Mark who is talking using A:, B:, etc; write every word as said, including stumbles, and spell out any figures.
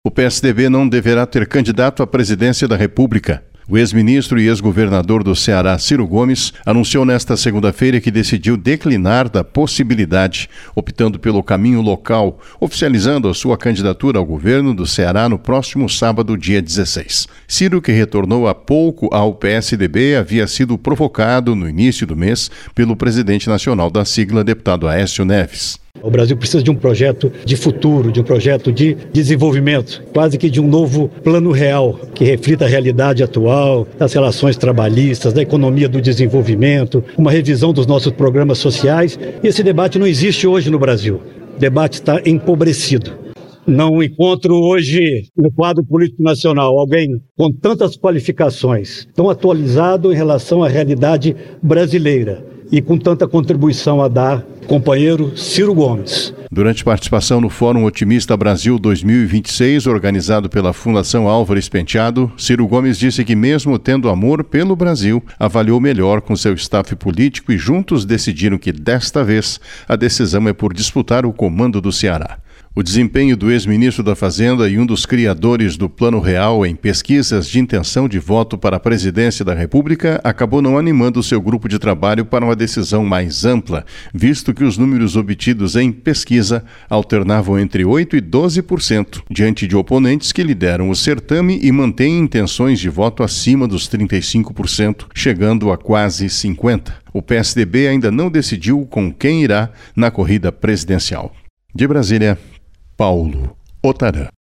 A: O P S D B não deverá ter candidato à presidência da República. O ex-ministro e ex-governador do Ceará, Ciro Gomes, anunciou nesta segunda-feira que decidiu declinar da possibilidade, optando pelo caminho local, oficializando a sua candidatura ao governo do Ceará no próximo sábado, dia dezesseis. Ciro, que retornou há pouco ao P S D B, havia sido provocado no início do mês pelo presidente nacional da sigla, deputado Aécio Neves.
B: O Brasil precisa de um projeto de futuro, de um projeto de desenvolvimento, quase que de um novo plano real, que reflita a realidade atual, das relações trabalhistas, da economia do desenvolvimento, uma revisão dos nossos programas sociais. E esse debate não existe hoje no Brasil. O debate está empobrecido. Não encontro hoje no quadro político nacional alguém com tantas qualificações, tão atualizado em relação à realidade brasileira e com tanta contribuição a dar, companheiro Ciro Gomes.
A: Durante participação no Fórum Otimista Brasil dois mil e vinte e seis, organizado pela Fundação Álvares Penteado, Ciro Gomes disse que, mesmo tendo amor pelo Brasil, avaliou melhor com seu staff político e juntos decidiram que, desta vez, a decisão é por disputar o comando do Ceará. O desempenho do ex-ministro da Fazenda e um dos criadores do Plano Real em pesquisas de intenção de voto para a presidência da República acabou não animando seu grupo de trabalho para uma decisão mais ampla, visto que os números obtidos em pesquisa alternavam entre oito por cento e doze por cento, diante de oponentes que lideram o certame e mantêm intenções de voto acima dos trinta e cinco por cento, chegando a quase cinquenta por cento. O P S D B ainda não decidiu com quem irá na corrida presidencial. De Brasília, Paulo Otarã.